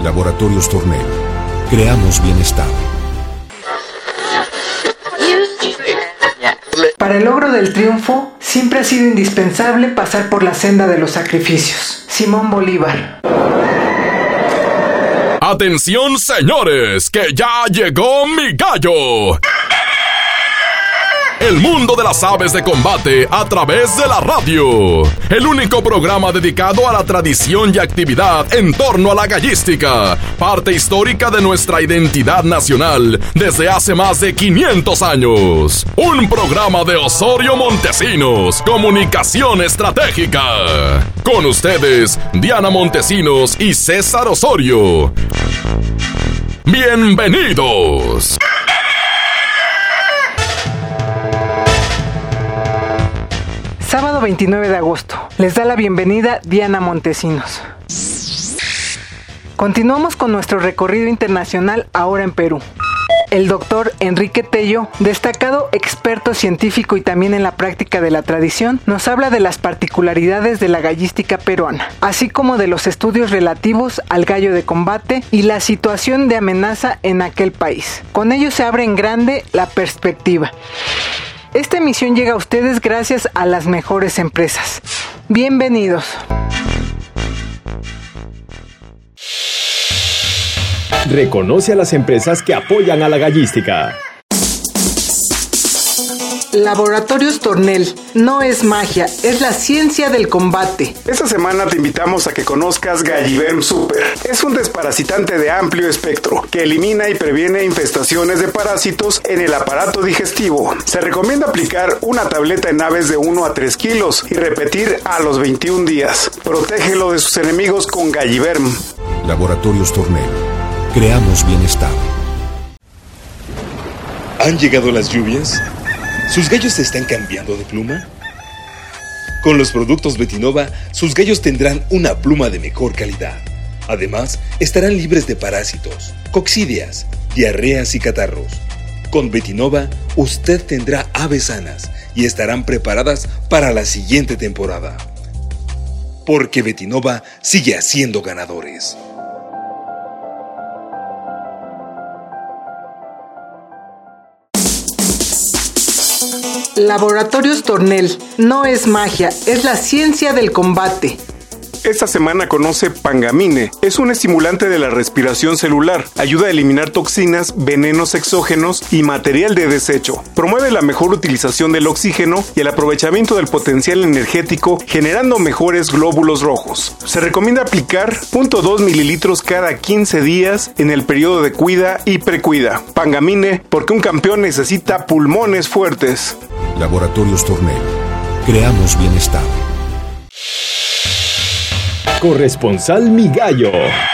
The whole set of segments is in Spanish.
Laboratorios Tornel. Creamos bienestar. Para el logro del triunfo, siempre ha sido indispensable pasar por la senda de los sacrificios. Simón Bolívar. ¡Atención, señores! ¡Que ya llegó mi gallo! El mundo de las aves de combate a través de la radio. El único programa dedicado a la tradición y actividad en torno a la gallística, parte histórica de nuestra identidad nacional desde hace más de 500 años. Un programa de Osorio Montesinos, Comunicación Estratégica. Con ustedes, Diana Montesinos y César Osorio. ¡Bienvenidos! Sábado 29 de agosto. Les da la bienvenida Diana Montesinos. Continuamos con nuestro recorrido internacional ahora en Perú. El doctor Enrique Tello, destacado experto científico y también en la práctica de la tradición, nos habla de las particularidades de la gallística peruana, así como de los estudios relativos al gallo de combate y la situación de amenaza en aquel país. Con ello se abre en grande la perspectiva. Esta emisión llega a ustedes gracias a las mejores empresas. Bienvenidos. Reconoce a las empresas que apoyan a la gallística. Laboratorios Tornel. No es magia, es la ciencia del combate. Esta semana te invitamos a que conozcas Galliverm Super. Es un desparasitante de amplio espectro que elimina y previene infestaciones de parásitos en el aparato digestivo. Se recomienda aplicar una tableta en aves de 1 a 3 kilos y repetir a los 21 días. Protégelo de sus enemigos con Galliverm. Laboratorios Tornel. Creamos bienestar. ¿Han llegado las lluvias? ¿Sus gallos están cambiando de pluma? Con los productos Betinova, sus gallos tendrán una pluma de mejor calidad. Además, estarán libres de parásitos, coccidias, diarreas y catarros. Con Betinova, usted tendrá aves sanas y estarán preparadas para la siguiente temporada. Porque Betinova sigue haciendo ganadores. Laboratorios Tornel. No es magia, es la ciencia del combate. Esta semana conoce Pangamine. Es un estimulante de la respiración celular. Ayuda a eliminar toxinas, venenos exógenos y material de desecho. Promueve la mejor utilización del oxígeno y el aprovechamiento del potencial energético, generando mejores glóbulos rojos. Se recomienda aplicar 0.2 mililitros cada 15 días en el periodo de cuida y precuida. Pangamine, porque un campeón necesita pulmones fuertes. Laboratorios Tornel. Creamos bienestar. Corresponsal Mi Gallo.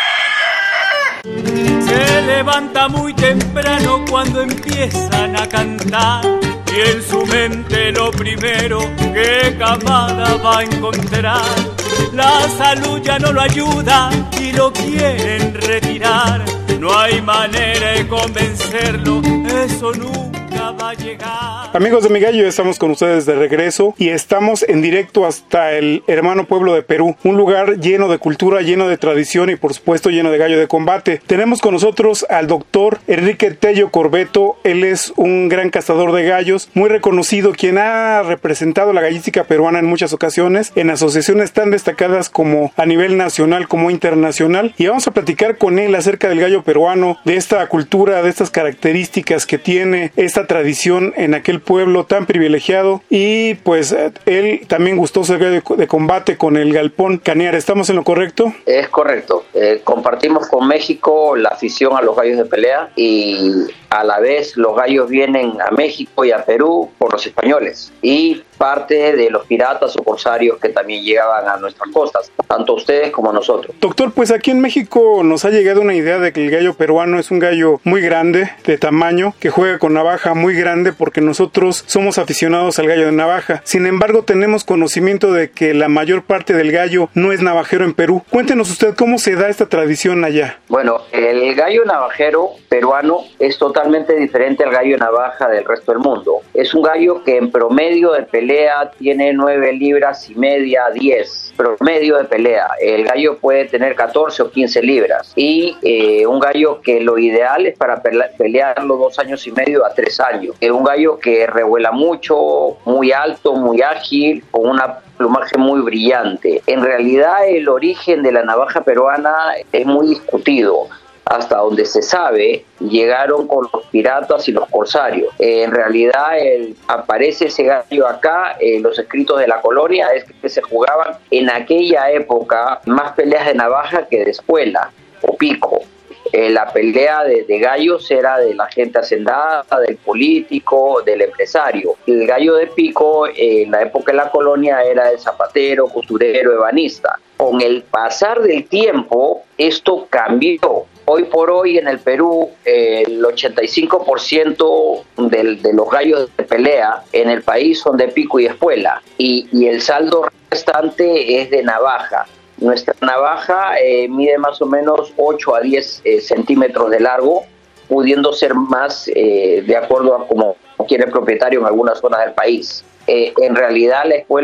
Se levanta muy temprano cuando empiezan a cantar y en su mente lo primero que camada va a encontrar. La salud ya no lo ayuda y lo quieren retirar. No hay manera de convencerlo, eso nunca va a llegar. Amigos de Mi Gallo, estamos con ustedes de regreso y estamos en directo hasta el hermano pueblo de Perú, un lugar lleno de cultura, lleno de tradición y por supuesto lleno de gallo de combate. Tenemos con nosotros al doctor Enrique Tello Corbeto. Él es un gran cazador de gallos, muy reconocido, quien ha representado la gallística peruana en muchas ocasiones en asociaciones tan destacadas como a nivel nacional como internacional, y vamos a platicar con él acerca del gallo peruano, de esta cultura, de estas características que tiene esta tradición en aquel pueblo tan privilegiado, y pues él también gustoso de combate con el galpón Canear. ¿Estamos en lo correcto? Es correcto. Compartimos con México la afición a los gallos de pelea y a la vez los gallos vienen a México y a Perú por los españoles y parte de los piratas o corsarios que también llegaban a nuestras costas, tanto ustedes como nosotros. Doctor, pues aquí en México nos ha llegado una idea de que el gallo peruano es un gallo muy grande, de tamaño, que juega con navaja muy grande porque nosotros somos aficionados al gallo de navaja. Sin embargo, tenemos conocimiento de que la mayor parte del gallo no es navajero en Perú. Cuéntenos usted cómo se da esta tradición allá. Bueno, el gallo navajero peruano es totalmente totalmente diferente al gallo de navaja del resto del mundo. Es un gallo que en promedio de pelea tiene 9 libras y media, 10. Promedio de pelea. El gallo puede tener 14 o 15 libras. Y un gallo que lo ideal es para pelearlo 2 años y medio a 3 años. Es un gallo que revuela mucho, muy alto, muy ágil, con una plumaje muy brillante. En realidad el origen de la navaja peruana es muy discutido. Hasta donde se sabe, llegaron con los piratas y los corsarios. En realidad aparece ese gallo acá en los escritos de la colonia, es que se jugaban en aquella época más peleas de navaja que de espuela o pico. La pelea de gallos era de la gente hacendada, del político, del empresario. El gallo de pico en la época de la colonia era el zapatero, costurero, ebanista. Con el pasar del tiempo, esto cambió. Hoy por hoy en el Perú, el 85% de los gallos de pelea en el país son de pico y espuela, y el saldo restante es de navaja. Nuestra navaja mide más o menos 8 a 10 centímetros de largo, pudiendo ser más de acuerdo a como quiere el propietario en algunas zonas del país. En realidad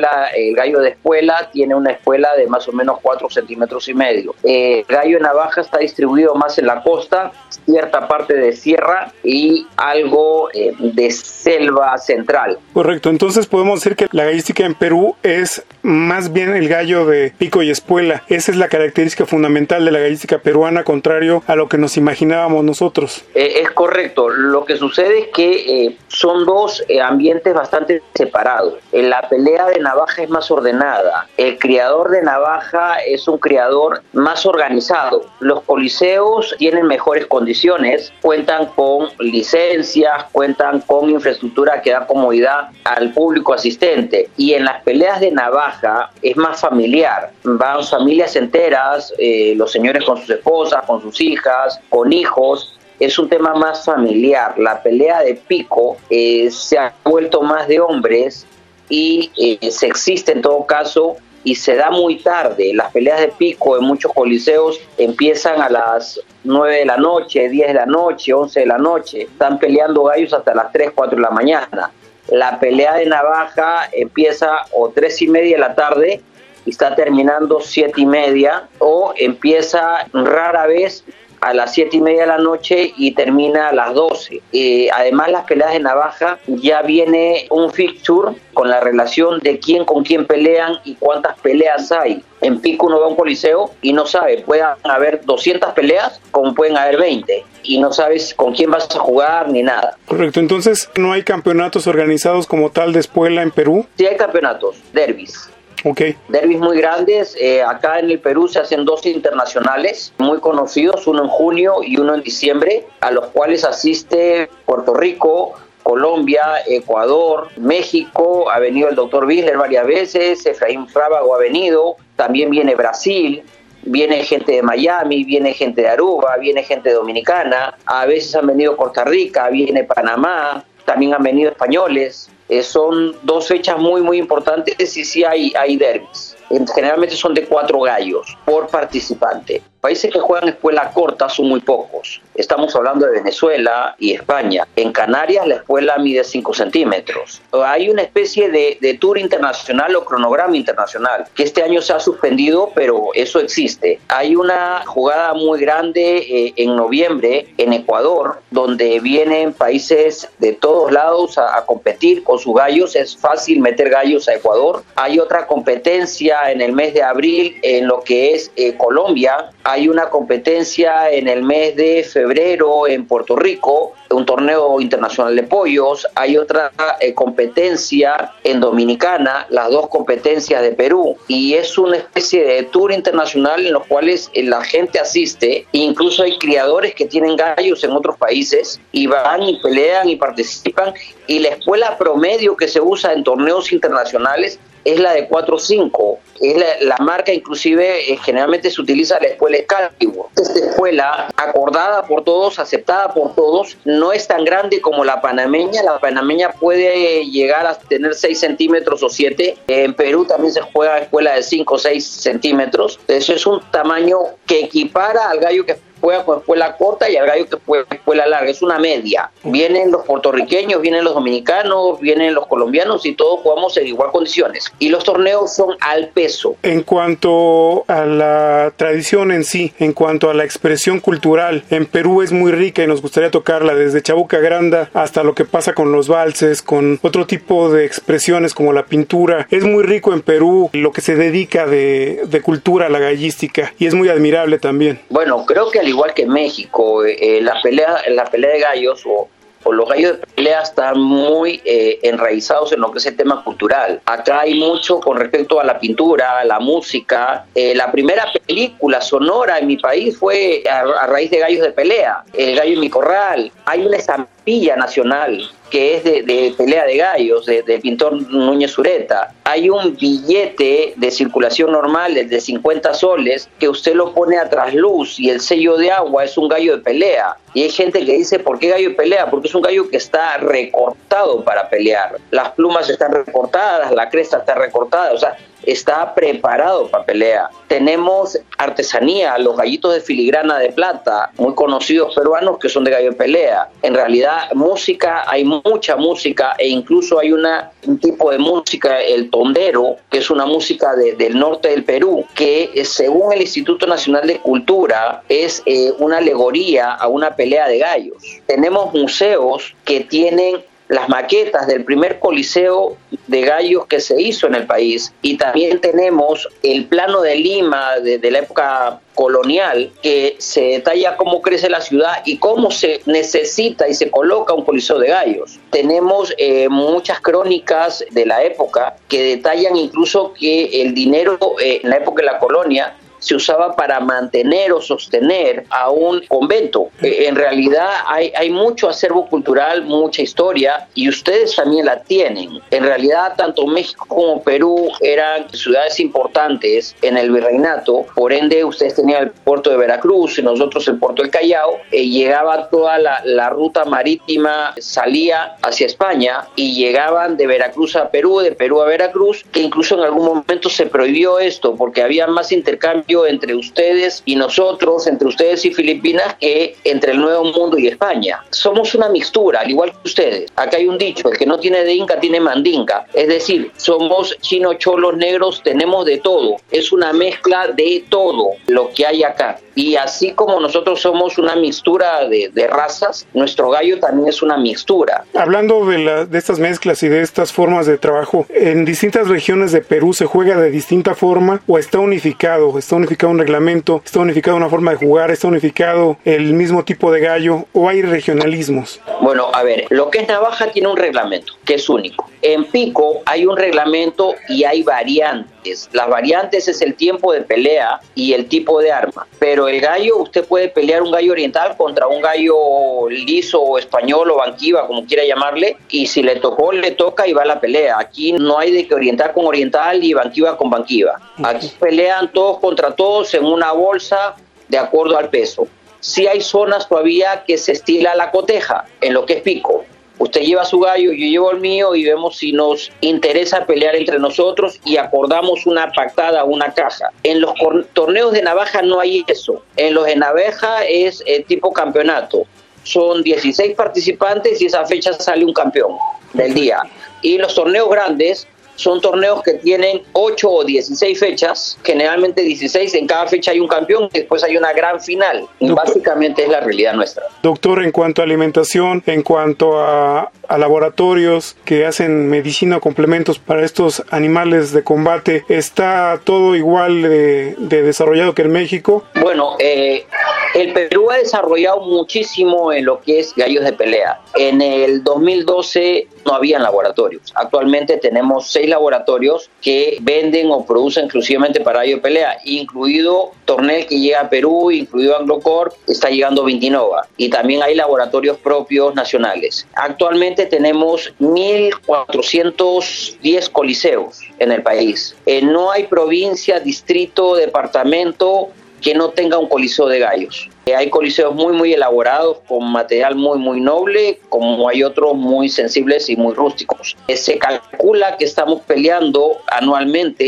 el gallo de espuela tiene una espuela de más o menos 4 centímetros y medio. El gallo de navaja está distribuido más en la costa, cierta parte de sierra y algo de selva central. Correcto, entonces podemos decir que la gallística en Perú es más bien el gallo de pico y espuela. Esa es la característica fundamental de la gallística peruana, contrario a lo que nos imaginábamos nosotros. Es correcto. Lo que sucede es que son dos ambientes bastante separados. La pelea de navaja es más ordenada. El criador de navaja es un criador más organizado. Los coliseos tienen mejores condiciones, cuentan con licencias, cuentan con infraestructura que da comodidad al público asistente. Y en las peleas de navaja es más familiar. Van familias enteras, los señores con sus esposas, con sus hijas, con hijos. Es un tema más familiar. La pelea de pico se ha vuelto más de hombres y se existe en todo caso y se da muy tarde. Las peleas de pico en muchos coliseos empiezan a las 9 de la noche, 10 de la noche, 11 de la noche. Están peleando gallos hasta las 3, 4 de la mañana. La pelea de navaja empieza o 3 y media de la tarde y está terminando 7 y media, o empieza rara vez a las 7 y media de la noche y termina a las 12. Además, las peleas de navaja ya viene un fixture con la relación de quién con quién pelean y cuántas peleas hay. En pico uno va a un coliseo y no sabe, pueden haber 200 peleas como pueden haber 20 y no sabes con quién vas a jugar ni nada. Correcto, entonces no hay campeonatos organizados como tal de espuela en Perú. Sí hay campeonatos, derbis. Okay. Derbis muy grandes. Acá en el Perú se hacen 2 internacionales muy conocidos, uno en junio y uno en diciembre, a los cuales asiste Puerto Rico, Colombia, Ecuador, México. Ha venido el doctor Bisler varias veces, Efraín Frábago ha venido, también viene Brasil, viene gente de Miami, viene gente de Aruba, viene gente dominicana, a veces han venido Costa Rica, viene Panamá, también han venido españoles. Son 2 fechas muy muy importantes y sí hay derbis. Generalmente son de 4 gallos por participante. Países que juegan espuela corta son muy pocos. Estamos hablando de Venezuela y España. En Canarias la espuela mide 5 centímetros. Hay una especie de tour internacional o cronograma internacional que este año se ha suspendido, pero eso existe. Hay una jugada muy grande en noviembre en Ecuador, donde vienen países de todos lados a competir con sus gallos. Es fácil meter gallos a Ecuador. Hay otra competencia en el mes de abril en lo que es Colombia. Hay una competencia en el mes de febrero en Puerto Rico, un torneo internacional de pollos. Hay otra competencia en Dominicana, las 2 competencias de Perú. Y es una especie de tour internacional en los cuales la gente asiste. Incluso hay criadores que tienen gallos en otros países y van y pelean y participan. Y la espuela promedio que se usa en torneos internacionales es la de 4-5. Es la marca, inclusive, generalmente se utiliza la espuela Excalibur. Esta espuela, acordada por todos, aceptada por todos, no es tan grande como la panameña. La panameña puede llegar a tener 6 centímetros o 7. En Perú también se juega espuela de 5 o 6 centímetros. Eso es un tamaño que equipara al gallo que juega con espuela corta y al gallo que juega con espuela larga. Es una media. Vienen los puertorriqueños, vienen los dominicanos, vienen los colombianos y todos jugamos en igual condiciones. Y los torneos son al peso. En cuanto a la tradición en sí, en cuanto a la expresión cultural, en Perú es muy rica y nos gustaría tocarla desde Chabuca Granda hasta lo que pasa con los valses, con otro tipo de expresiones como la pintura. Es muy rico en Perú lo que se dedica de cultura a la gallística y es muy admirable también. Bueno, creo que al igual que en México, la pelea de gallos o los gallos de pelea están muy enraizados en lo que es el tema cultural. Acá hay mucho con respecto a la pintura, a la música. La primera película sonora en mi país fue a raíz de gallos de pelea, El gallo en mi corral. Hay una estampilla nacional que es de pelea de gallos, del pintor Núñez Ureta. Hay un billete de circulación normal de 50 soles que usted lo pone a trasluz y el sello de agua es un gallo de pelea. Y hay gente que dice, ¿por qué gallo de pelea? Porque es un gallo que está recortado para pelear. Las plumas están recortadas, la cresta está recortada, o sea, está preparado para pelea. Tenemos artesanía, los gallitos de filigrana de plata, muy conocidos peruanos que son de gallo de pelea. En realidad, música, hay mucha música e incluso hay un tipo de música, el tondero, que es una música del norte del Perú, que según el Instituto Nacional de Cultura es una alegoría a una pelea de gallos. Tenemos museos que tienen las maquetas del primer coliseo de gallos que se hizo en el país y también tenemos el plano de Lima de la época colonial que se detalla cómo crece la ciudad y cómo se necesita y se coloca un coliseo de gallos. Tenemos muchas crónicas de la época que detallan incluso que el dinero en la época de la colonia se usaba para mantener o sostener a un convento. En realidad hay mucho acervo cultural, mucha historia, y ustedes también la tienen. En realidad, tanto México como Perú eran ciudades importantes en el virreinato, por ende ustedes tenían el puerto de Veracruz y nosotros el puerto del Callao, llegaba toda la ruta marítima, salía hacia España y llegaban de Veracruz a Perú, de Perú a Veracruz, que incluso en algún momento se prohibió esto porque había más intercambio entre ustedes y nosotros, entre ustedes y Filipinas, que entre el Nuevo Mundo y España. Somos una mixtura, al igual que ustedes. Acá hay un dicho, el que no tiene de inca tiene mandinga. Es decir, somos chinos, cholos, negros, tenemos de todo. Es una mezcla de todo lo que hay acá. Y así como nosotros somos una mixtura de razas, nuestro gallo también es una mixtura. Hablando de estas mezclas y de estas formas de trabajo, ¿en distintas regiones de Perú se juega de distinta forma o está unificado? ¿Está unificado un reglamento? ¿Está unificado una forma de jugar? ¿Está unificado el mismo tipo de gallo? ¿O hay regionalismos? Bueno, a ver, lo que es navaja tiene un reglamento que es único. En pico hay un reglamento y hay variantes. Las variantes es el tiempo de pelea y el tipo de arma. Pero el gallo, usted puede pelear un gallo oriental contra un gallo liso o español o banquiva, como quiera llamarle, y si le tocó, le toca y va a la pelea. Aquí no hay de que oriental con oriental y banquiva con banquiva. Aquí pelean todos contra todos en una bolsa de acuerdo al peso. Sí hay zonas todavía que se estila la coteja, en lo que es pico. Usted lleva su gallo, yo llevo el mío y vemos si nos interesa pelear entre nosotros y acordamos una pactada, una caja. En los torneos de navaja no hay eso. En los de navaja es tipo campeonato. Son 16 participantes y esa fecha sale un campeón del día. Y los torneos grandes son torneos que tienen 8 o 16 fechas, generalmente 16, en cada fecha hay un campeón y después hay una gran final. Y básicamente es la realidad nuestra. Doctor, en cuanto a alimentación, en cuanto a laboratorios que hacen medicina o complementos para estos animales de combate, ¿está todo igual de desarrollado que en México? Bueno, el Perú ha desarrollado muchísimo en lo que es gallos de pelea. En el 2012 no habían laboratorios. Actualmente tenemos 6 laboratorios que venden o producen exclusivamente para gallo de pelea, incluido Tornel, que llega a Perú, incluido Anglocorp, está llegando Vintinova. Y también hay laboratorios propios nacionales. Actualmente tenemos 1.410 coliseos en el país. No hay provincia, distrito, departamento que no tenga un coliseo de gallos. Hay coliseos muy elaborados, con material muy noble, como hay otros muy sensibles y muy rústicos. Se calcula que estamos peleando anualmente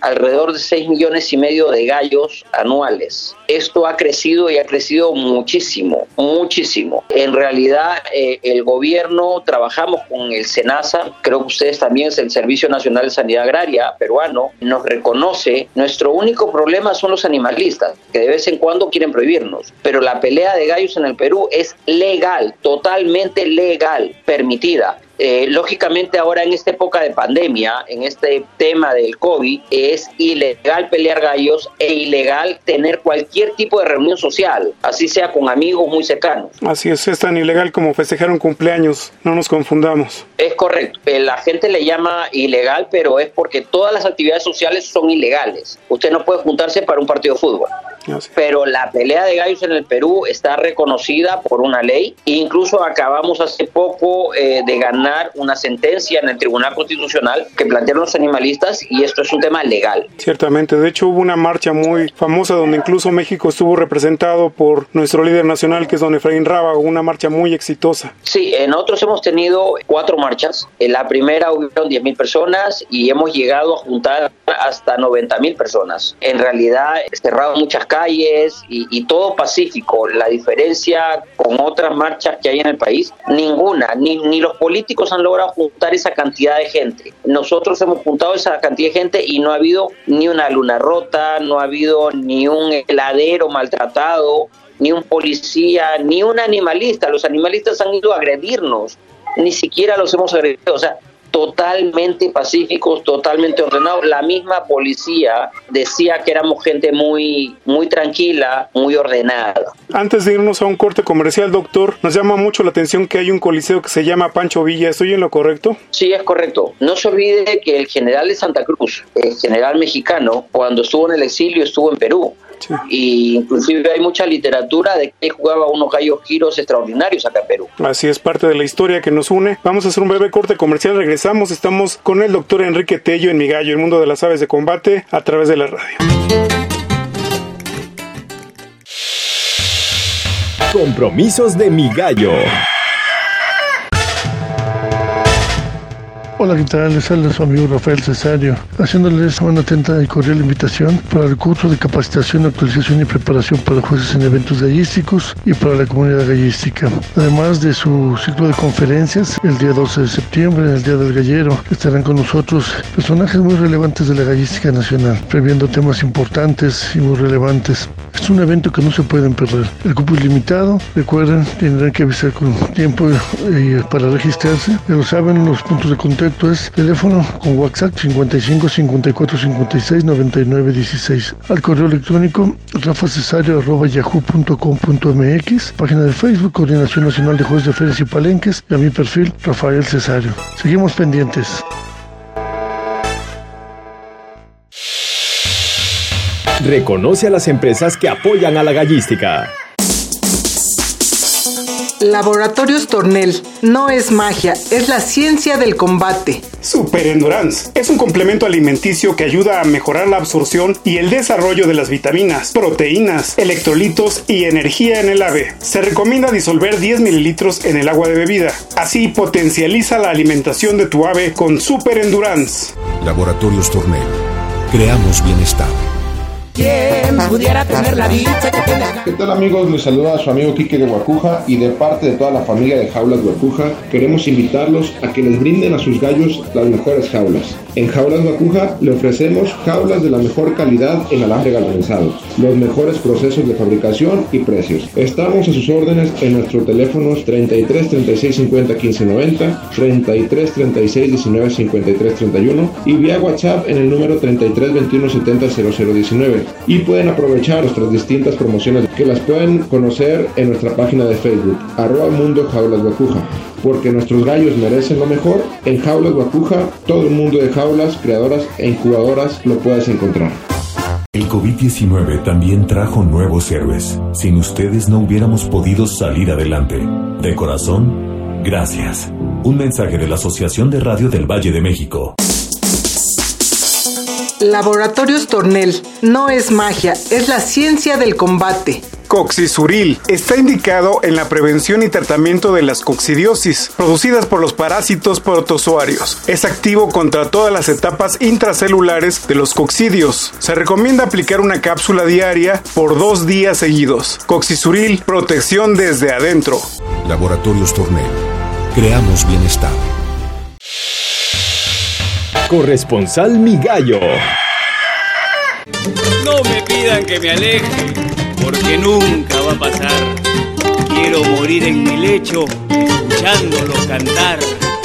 alrededor de 6,5 millones de gallos anuales. Esto ha crecido y ha crecido muchísimo, muchísimo. En realidad, el gobierno, trabajamos con el SENASA, creo que ustedes también, es el Servicio Nacional de Sanidad Agraria peruano, nos reconoce. Nuestro único problema son los animalistas, que de vez en cuando quieren prohibirnos, pero la pelea de gallos en el Perú es legal, totalmente legal, permitida. Lógicamente ahora en esta época de pandemia, en este tema del COVID, es ilegal pelear gallos e ilegal tener cualquier tipo de reunión social, así sea con amigos muy cercanos. Así es tan ilegal como festejar un cumpleaños, no nos confundamos. Es correcto, la gente le llama ilegal, pero es porque todas las actividades sociales son ilegales. Usted no puede juntarse para un partido de fútbol. Pero la pelea de gallos en el Perú está reconocida por una ley. Incluso acabamos hace poco de ganar una sentencia en el Tribunal Constitucional que plantearon los animalistas, y esto es un tema legal. Ciertamente, de hecho hubo una marcha muy famosa donde incluso México estuvo representado por nuestro líder nacional, que es don Efraín Rábago, una marcha muy exitosa. Sí, nosotros hemos tenido 4 marchas. En la primera hubieron 10,000 personas y hemos llegado a juntar hasta 90,000 personas. En realidad, cerrado muchas calles y todo pacífico. La diferencia con otras marchas que hay en el país, ninguna, ni los políticos han logrado juntar esa cantidad de gente. Nosotros hemos juntado esa cantidad de gente y no ha habido ni una luna rota, no ha habido ni un heladero maltratado, ni un policía, ni un animalista. Los animalistas han ido a agredirnos, ni siquiera los hemos agredido. O sea, totalmente pacíficos, totalmente ordenados. La misma policía decía que éramos gente muy tranquila, muy ordenada. Antes de irnos a un corte comercial, doctor, nos llama mucho la atención que hay un coliseo que se llama Pancho Villa. ¿Estoy en lo correcto? Sí, es correcto. No se olvide que el general de Santa Cruz, el general mexicano, cuando estuvo en el exilio, estuvo en Perú. Sí. Y inclusive hay mucha literatura de que jugaba unos gallos giros extraordinarios acá en Perú. Así es, parte de la historia que nos une. Vamos a hacer un breve corte comercial, regresamos. Estamos con el doctor Enrique Tello en Mi Gallo, el mundo de las aves de combate, a través de la radio. Compromisos de Mi Gallo. Hola, ¿qué tal? Les habla su amigo Rafael Cesario, haciéndoles una atenta y cordial invitación para el curso de capacitación, actualización y preparación para jueces en eventos gallísticos y para la comunidad gallística. Además de su ciclo de conferencias, el día 12 de septiembre, el Día del Gallero, estarán con nosotros personajes muy relevantes de la gallística nacional, previendo temas importantes y muy relevantes. Es un evento que no se pueden perder. El cupo es limitado, recuerden, tendrán que avisar con tiempo para registrarse. Ya lo saben, los puntos de contacto es teléfono con WhatsApp 55 54 56 99 16, al correo electrónico rafacesario@yahoo.com.mx, página de Facebook Coordinación Nacional de Jueces de Ferias y Palenques, y a mi perfil Rafael Cesario. Seguimos pendientes. Reconoce a las empresas que apoyan a la gallística. Laboratorios Tornel. No es magia, es la ciencia del combate. Super Endurance es un complemento alimenticio que ayuda a mejorar la absorción y el desarrollo de las vitaminas, proteínas, electrolitos y energía en el ave. Se recomienda disolver 10 mililitros en el agua de bebida. Así potencializa la alimentación de tu ave con Super Endurance. Laboratorios Tornel. Creamos bienestar. ¿Quién pudiera tener la dicha que tiene? ¿Qué tal, amigos? Les saluda a su amigo Quique de Guacuja, y de parte de toda la familia de Jaulas Guacuja queremos invitarlos a que les brinden a sus gallos las mejores jaulas. En Jaulas Guacuja le ofrecemos jaulas de la mejor calidad en alambre galvanizado, los mejores procesos de fabricación y precios. Estamos a sus órdenes en nuestros teléfonos 33 36 50 15 90, 33 36 19 53 31 y vía WhatsApp en el número 33 21 70 00 19. Y pueden aprovechar nuestras distintas promociones que las pueden conocer en nuestra página de Facebook, @Mundo Jaulas Guacuja, porque nuestros gallos merecen lo mejor. En Jaulas Guacuja, todo el mundo de jaulas, creadoras e incubadoras lo puedes encontrar. El COVID-19 también trajo nuevos héroes. Sin ustedes no hubiéramos podido salir adelante. De corazón, gracias. Un mensaje de la Asociación de Radio del Valle de México. Laboratorios Tornel. No es magia, es la ciencia del combate. Coxisuril. Está indicado en la prevención y tratamiento de las coccidiosis, producidas por los parásitos protozoarios. Es activo contra todas las etapas intracelulares de los coccidios. Se recomienda aplicar una cápsula diaria por 2 días seguidos. Coxisuril, protección desde adentro. Laboratorios Tornel. Creamos bienestar. Corresponsal Mi Gallo. No me pidan que me aleje, porque nunca va a pasar. Quiero morir en mi lecho, escuchándolo cantar.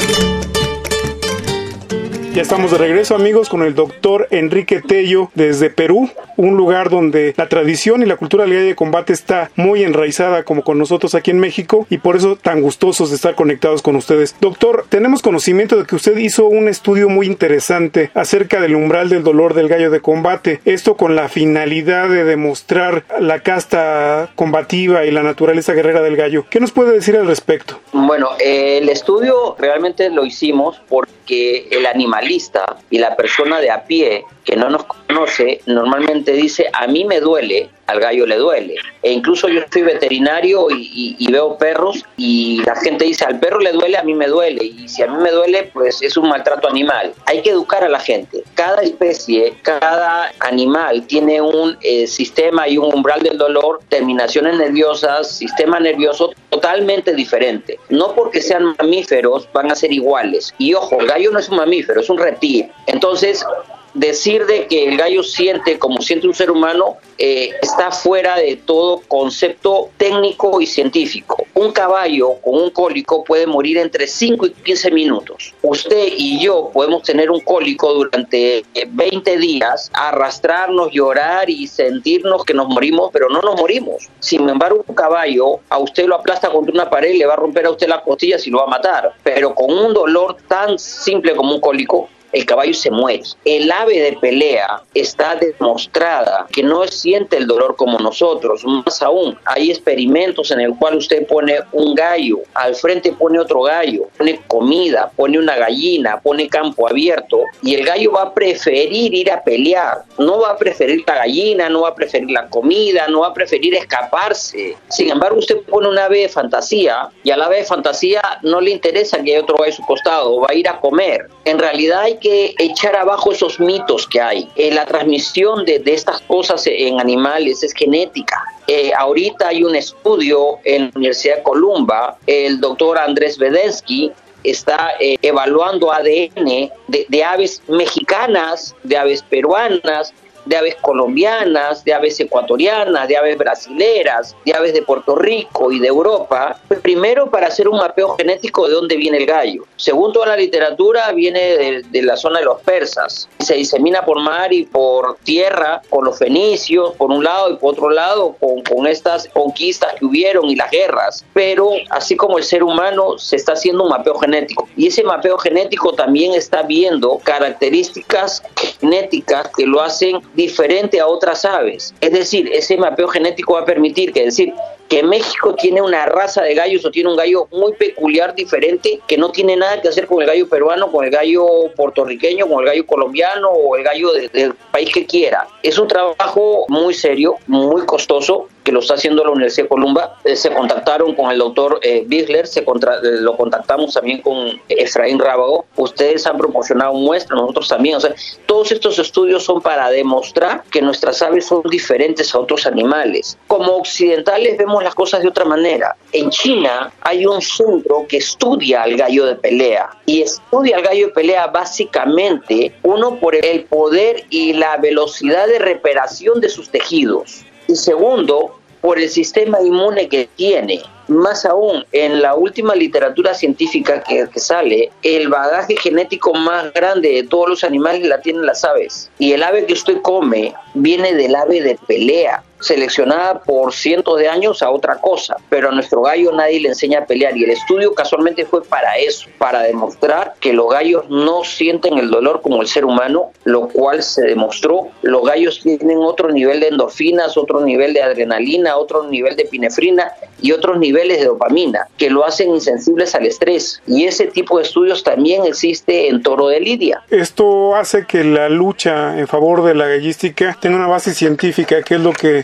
Ya estamos de regreso, amigos, con el doctor Enrique Tello desde Perú, un lugar donde la tradición y la cultura del gallo de combate está muy enraizada como con nosotros aquí en México, y por eso tan gustosos de estar conectados con ustedes. Doctor, tenemos conocimiento de que usted hizo un estudio muy interesante acerca del umbral del dolor del gallo de combate, esto con la finalidad de demostrar la casta combativa y la naturaleza guerrera del gallo. ¿Qué nos puede decir al respecto? Bueno, el estudio realmente lo hicimos porque el animalista y la persona de a pie que no nos conoce normalmente dice: a mí me duele, al gallo le duele. E incluso yo soy veterinario y veo perros y la gente dice: al perro le duele, a mí me duele. Y si a mí me duele, pues es un maltrato animal. Hay que educar a la gente. Cada especie, cada animal tiene un sistema y un umbral del dolor, terminaciones nerviosas, sistema nervioso totalmente diferente. No porque sean mamíferos van a ser iguales. Y ojo, el gallo no es un mamífero, es un reptil. Entonces, decir de que el gallo siente como siente un ser humano está fuera de todo concepto técnico y científico. Un caballo con un cólico puede morir entre 5 y 15 minutos. Usted y yo podemos tener un cólico durante 20 días, arrastrarnos, llorar y sentirnos que nos morimos, pero no nos morimos. Sin embargo, un caballo a usted lo aplasta contra una pared, le va a romper a usted las costillas y lo va a matar. Pero con un dolor tan simple como un cólico, el caballo se muere. El ave de pelea está demostrada que no siente el dolor como nosotros. Más aún, hay experimentos en el cual usted pone un gallo, al frente pone otro gallo, pone comida, pone una gallina, pone campo abierto, y el gallo va a preferir ir a pelear. No va a preferir la gallina, no va a preferir la comida, no va a preferir escaparse. Sin embargo, usted pone un ave de fantasía y al ave de fantasía no le interesa que haya otro gallo a su costado, va a ir a comer. En realidad hay que echar abajo esos mitos que hay. La transmisión de estas cosas en animales es genética. Ahorita hay un estudio en la Universidad de Columba, el doctor Andrés Vedensky está evaluando ADN de aves mexicanas, de aves peruanas, de aves colombianas, de aves ecuatorianas, de aves brasileras, de aves de Puerto Rico y de Europa, primero para hacer un mapeo genético de dónde viene el gallo. Según toda la literatura, viene de la zona de los persas. Se disemina por mar y por tierra con los fenicios, por un lado, y por otro lado con estas conquistas que hubieron y las guerras. Pero así como el ser humano, se está haciendo un mapeo genético. Y ese mapeo genético también está viendo características genéticas que lo hacen diferente a otras aves. Es decir, ese mapeo genético va a permitir que México tiene una raza de gallos o tiene un gallo muy peculiar, diferente, que no tiene nada que hacer con el gallo peruano, con el gallo puertorriqueño, con el gallo colombiano o el gallo del país que quiera. Es un trabajo muy serio, muy costoso, que lo está haciendo la Universidad de Columba. Se contactaron con el doctor Bigler, lo contactamos también con Efraín Rábago. Ustedes han proporcionado muestras, nosotros también. O sea, todos estos estudios son para demostrar que nuestras aves son diferentes a otros animales. Como occidentales vemos las cosas de otra manera. En China hay un centro que estudia al gallo de pelea, y estudia al gallo de pelea básicamente, uno, por el poder y la velocidad de reparación de sus tejidos, y segundo, por el sistema inmune que tiene. Más aún, en la última literatura científica que sale, el bagaje genético más grande de todos los animales la tienen las aves. Y el ave que usted come viene del ave de pelea, seleccionada por cientos de años a otra cosa, pero a nuestro gallo nadie le enseña a pelear, y el estudio casualmente fue para eso, para demostrar que los gallos no sienten el dolor como el ser humano, lo cual se demostró. Los gallos tienen otro nivel de endorfinas, otro nivel de adrenalina, otro nivel de epinefrina y otros niveles de dopamina que lo hacen insensibles al estrés, y ese tipo de estudios también existe en toro de lidia. Esto hace que la lucha en favor de la gallística tenga una base científica, que es lo que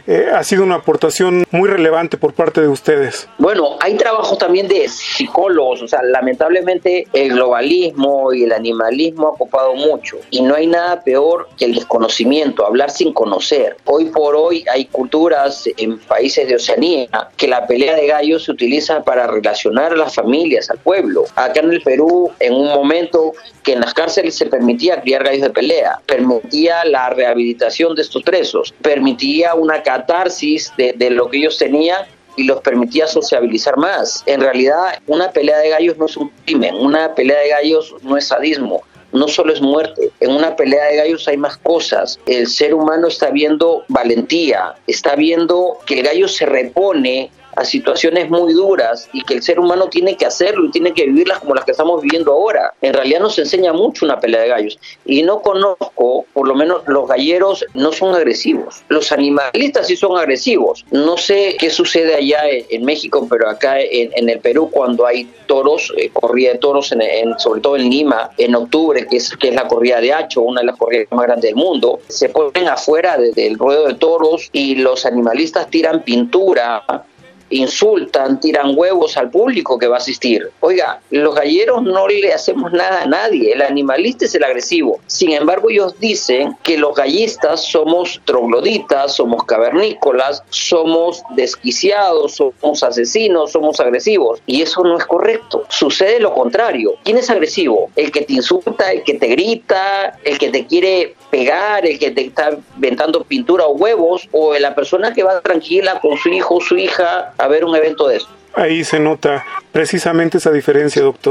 ha sido una aportación muy relevante por parte de ustedes. Bueno, hay trabajo también de psicólogos, o sea, lamentablemente el globalismo y el animalismo ha copado mucho y no hay nada peor que el desconocimiento, hablar sin conocer. Hoy por hoy hay culturas en países de Oceanía que la pelea de gallos se utiliza para relacionar a las familias, al pueblo. Acá en el Perú, en un momento que en las cárceles se permitía criar gallos de pelea, permitía la rehabilitación de estos presos, permitía una catarsis de lo que ellos tenían y los permitía sociabilizar más. En realidad, una pelea de gallos no es un crimen, una pelea de gallos no es sadismo, no solo es muerte. En una pelea de gallos hay más cosas. El ser humano está viendo valentía, está viendo que el gallo se repone a situaciones muy duras y que el ser humano tiene que hacerlo y tiene que vivirlas como las que estamos viviendo ahora. En realidad nos enseña mucho una pelea de gallos y no conozco, por lo menos los galleros no son agresivos. Los animalistas sí son agresivos. No sé qué sucede allá en México, pero acá en el Perú cuando hay toros, corrida de toros, sobre todo en Lima, en octubre, que es la corrida de Hacho, una de las corridas más grandes del mundo, se ponen afuera del ruedo de toros y los animalistas tiran pintura, insultan, tiran huevos al público que va a asistir. Oiga, los galleros no le hacemos nada a nadie, el animalista es el agresivo. Sin embargo, ellos dicen que los gallistas somos trogloditas, somos cavernícolas, somos desquiciados, somos asesinos, somos agresivos. Y eso no es correcto. Sucede lo contrario. ¿Quién es agresivo? El que te insulta, el que te grita, el que te quiere pegar, el que te está aventando pintura o huevos, o la persona que va tranquila con su hijo o su hija a ver un evento de eso. Ahí se nota precisamente esa diferencia, doctor.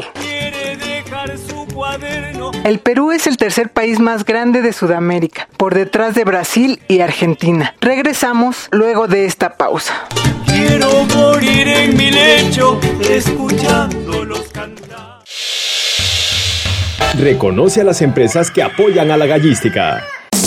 El Perú es el tercer país más grande de Sudamérica, por detrás de Brasil y Argentina. Regresamos luego de esta pausa. Quiero morir en mi lecho, escuchándolos cantar. Reconoce a las empresas que apoyan a la gallística.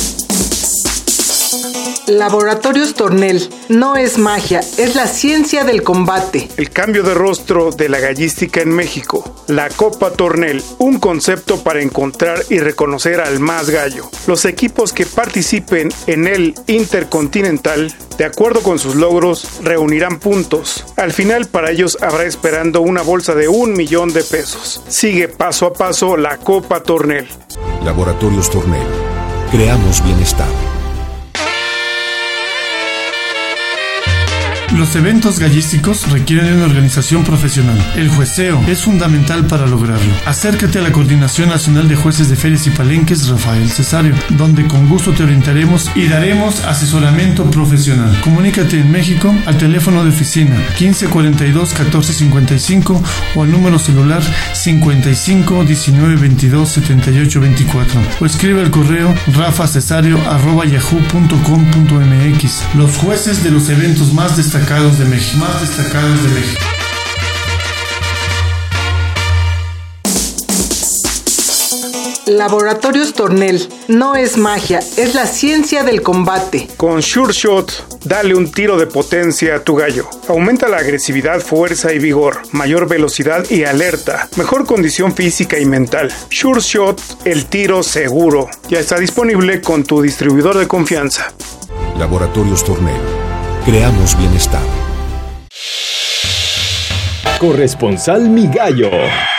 Laboratorios Tornel. No es magia, es la ciencia del combate. El cambio de rostro de la gallística en México. La Copa Tornel, un concepto para encontrar y reconocer al más gallo. Los equipos que participen en el Intercontinental, de acuerdo con sus logros, reunirán puntos. Al final, para ellos habrá esperando una bolsa de 1 millón de pesos. Sigue paso a paso la Copa Tornel. Laboratorios Tornel. Creamos bienestar. Los eventos gallísticos requieren de una organización profesional. El jueceo es fundamental para lograrlo. Acércate a la Coordinación Nacional de Jueces de Ferias y Palenques Rafael Cesario, donde con gusto te orientaremos y daremos asesoramiento profesional. Comunícate en México al teléfono de oficina 1542 1455 o al número celular 55 19 22 78 24 o escribe al correo rafacesario@yahoo.com.mx. Los jueces de los eventos más destacados de México. Laboratorios Tornel. No es magia, es la ciencia del combate. Con Sure Shot, dale un tiro de potencia a tu gallo. Aumenta la agresividad, fuerza y vigor, mayor velocidad y alerta, mejor condición física y mental. Sure Shot, el tiro seguro. Ya está disponible con tu distribuidor de confianza. Laboratorios Tornel. Creamos bienestar. Corresponsal Mi Gallo.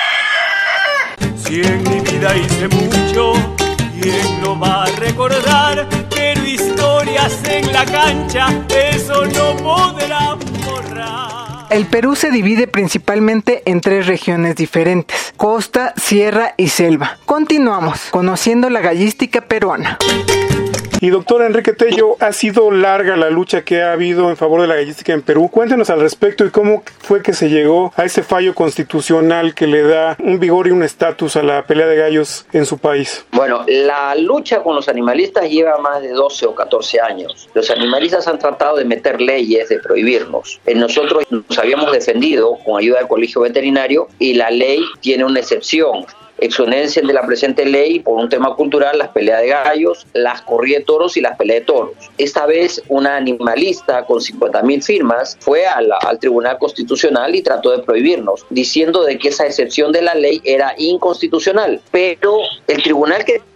Si en mi vida hice mucho, ¿quién lo va a recordar? Pero historias en la cancha, eso no podrá borrar. El Perú se divide principalmente en 3 regiones diferentes: costa, sierra y selva. Continuamos conociendo la gallística peruana. Y doctor Enrique Tello, ha sido larga la lucha que ha habido en favor de la gallística en Perú. Cuéntenos al respecto y cómo fue que se llegó a ese fallo constitucional que le da un vigor y un estatus a la pelea de gallos en su país. Bueno, la lucha con los animalistas lleva más de 12 o 14 años. Los animalistas han tratado de meter leyes, de prohibirnos. Nosotros nos habíamos defendido con ayuda del Colegio Veterinario y la ley tiene una excepción. Exonencia de la presente ley por un tema cultural las peleas de gallos, las corridas de toros y las peleas de toros. Esta vez una animalista con 50.000 firmas fue al Tribunal Constitucional y trató de prohibirnos, diciendo de que esa excepción de la ley era inconstitucional. Pero el tribunal que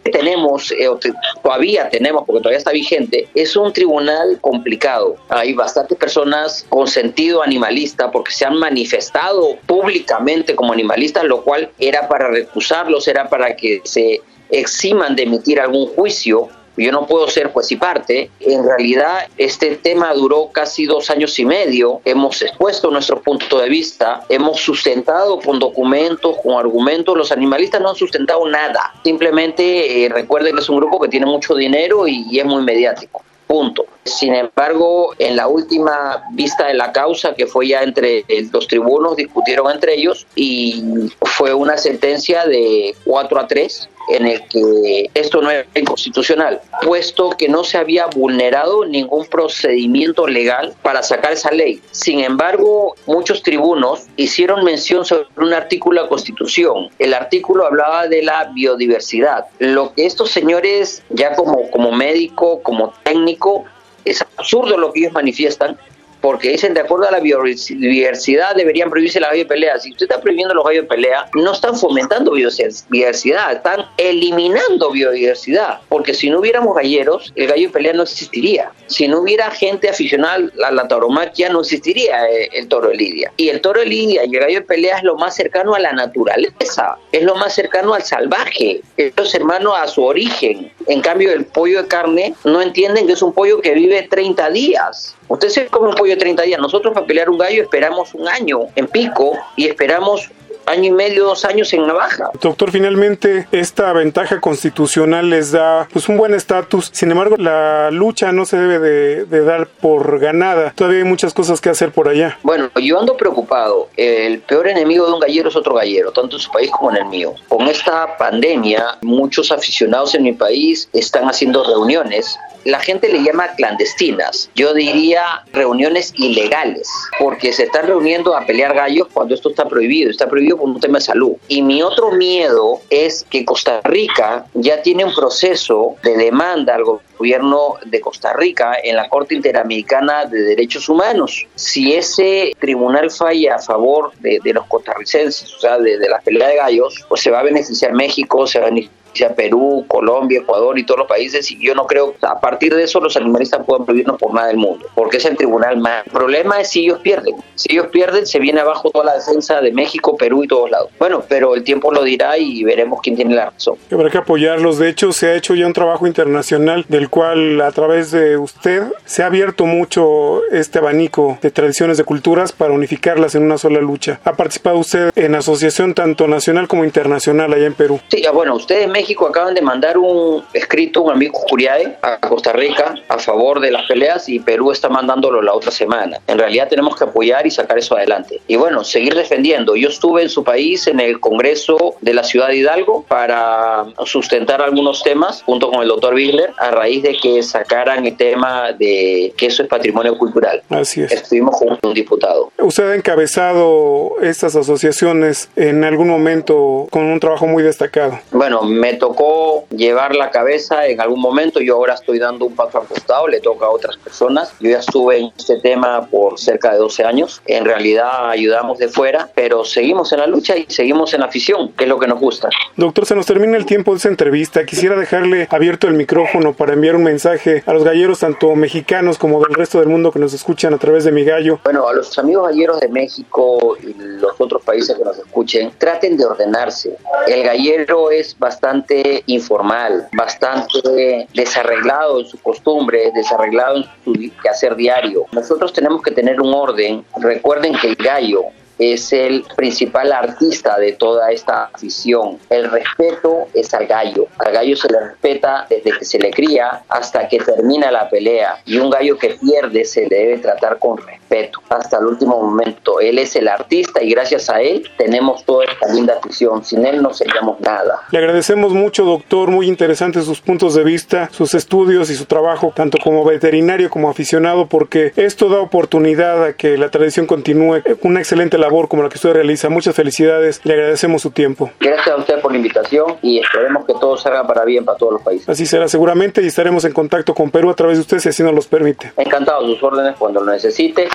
tenemos, todavía tenemos, porque todavía está vigente, es un tribunal complicado. Hay bastantes personas con sentido animalista porque se han manifestado públicamente como animalistas, lo cual era para recusarlos, era para que se eximan de emitir algún juicio. Yo no puedo ser juez y parte. En realidad, este tema duró casi 2 años y medio. Hemos expuesto nuestro punto de vista, hemos sustentado con documentos, con argumentos. Los animalistas no han sustentado nada. Simplemente recuerden que es un grupo que tiene mucho dinero y es muy mediático. Punto. Sin embargo, en la última vista de la causa, que fue ya entre los tribunos, discutieron entre ellos y fue una sentencia de 4-3 en el que esto no era inconstitucional, puesto que no se había vulnerado ningún procedimiento legal para sacar esa ley. Sin embargo, muchos tribunos hicieron mención sobre un artículo de la Constitución. El artículo hablaba de la biodiversidad. Lo que estos señores, ya como médico, como técnico, es absurdo lo que ellos manifiestan, porque dicen, de acuerdo a la biodiversidad deberían prohibirse las gallos de pelea. Si usted está prohibiendo los gallos de pelea, no están fomentando biodiversidad, están eliminando biodiversidad, porque si no hubiéramos galleros, el gallo de pelea no existiría. Si no hubiera gente aficionada a la tauromaquia, no existiría el toro de lidia. Y el toro de lidia y el gallo de pelea es lo más cercano a la naturaleza, es lo más cercano al salvaje, es lo cercano a su origen. En cambio, el pollo de carne no entienden que es un pollo que vive 30 días. Usted se come un pollo de 30 días. Nosotros para pelear un gallo esperamos 1 año en pico y esperamos 1 año y medio, 2 años en navaja. Doctor, finalmente esta ventaja constitucional les da pues un buen estatus. Sin embargo, la lucha no se debe de dar por ganada. Todavía hay muchas cosas que hacer por allá. Bueno, yo ando preocupado. El peor enemigo de un gallero es otro gallero, tanto en su país como en el mío. Con esta pandemia, muchos aficionados en mi país están haciendo reuniones. La gente le llama clandestinas. Yo diría reuniones ilegales, porque se están reuniendo a pelear gallos cuando esto está prohibido. Está prohibido por un tema de salud. Y mi otro miedo es que Costa Rica ya tiene un proceso de demanda al gobierno de Costa Rica en la Corte Interamericana de Derechos Humanos. Si ese tribunal falla a favor de los costarricenses, o sea, de la pelea de gallos, pues se va a beneficiar México, se va a beneficiar Perú, Colombia, Ecuador y todos los países, y yo no creo que a partir de eso los animalistas puedan prohibirnos por nada del mundo, porque es el tribunal más. El problema es si ellos pierden. Si ellos pierden, se viene abajo toda la defensa de México, Perú y todos lados. Bueno, pero el tiempo lo dirá y veremos quién tiene la razón. Habrá que apoyarlos. De hecho, se ha hecho ya un trabajo internacional del cual a través de usted se ha abierto mucho este abanico de tradiciones, de culturas para unificarlas en una sola lucha. ¿Ha participado usted en asociación tanto nacional como internacional allá en Perú? Sí, bueno, ustedes en México acaban de mandar un escrito, un amigo Curiae, a Costa Rica a favor de las peleas, y Perú está mandándolo la otra semana. En realidad tenemos que apoyar y sacar eso adelante. Y bueno, seguir defendiendo. Yo estuve en su país en el Congreso de la Ciudad de Hidalgo para sustentar algunos temas junto con el doctor Wigler a raíz de que sacaran el tema de que eso es patrimonio cultural. Así es. Estuvimos con un diputado. Usted ha encabezado estas asociaciones en algún momento con un trabajo muy destacado. Bueno, me tocó llevar la cabeza en algún momento. Yo ahora estoy dando un paso al costado, le toca a otras personas. Yo ya estuve en este tema por cerca de 12 años. En realidad ayudamos de fuera, pero seguimos en la lucha y seguimos en la afición, que es lo que nos gusta. Doctor, se nos termina el tiempo de esta entrevista. Quisiera dejarle abierto el micrófono para enviar un mensaje a los galleros, tanto mexicanos como del resto del mundo que nos escuchan a través de Mi Gallo. Bueno, a los amigos galleros de México y los otros países que nos escuchen, traten de ordenarse. El gallero es bastante informal, bastante desarreglado en sus costumbres, desarreglado en su quehacer diario. Nosotros tenemos que tener un orden. Recuerden que el gallo es el principal artista de toda esta afición. El respeto es al gallo. Al gallo se le respeta desde que se le cría hasta que termina la pelea. Y un gallo que pierde se le debe tratar con respeto hasta el último momento. Él es el artista y gracias a él tenemos toda esta linda afición. Sin él no seríamos nada. Le agradecemos mucho, doctor. Muy interesantes sus puntos de vista, sus estudios y su trabajo, tanto como veterinario como aficionado, porque esto da oportunidad a que la tradición continúe. Una excelente labor como la que usted realiza. Muchas felicidades. Le agradecemos su tiempo. Gracias a usted por la invitación y esperemos que todo salga para bien para todos los países. Así será seguramente y estaremos en contacto con Perú a través de usted si así nos los permite. Encantado, sus órdenes cuando lo necesite.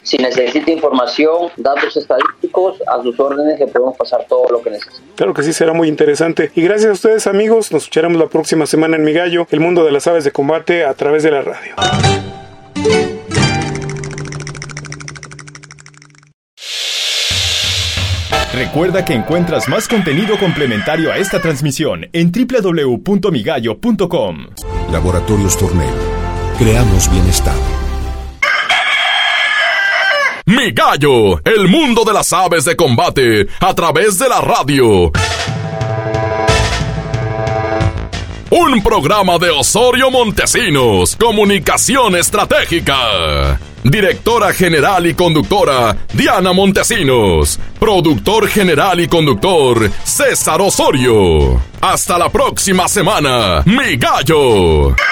Si necesita información, datos estadísticos, a sus órdenes le podemos pasar todo lo que necesite. Claro que sí, será muy interesante. Y gracias a ustedes, amigos. Nos escucharemos la próxima semana en Mi Gallo, el mundo de las aves de combate a través de la radio. Recuerda que encuentras más contenido complementario a esta transmisión en www.migallo.com. Laboratorios Tornel. Creamos bienestar. Mi Gallo, el mundo de las aves de combate a través de la radio. Un programa de Osorio Montesinos, Comunicación Estratégica. Directora general y conductora, Diana Montesinos. Productor general y conductor, César Osorio. Hasta la próxima semana, Mi Gallo.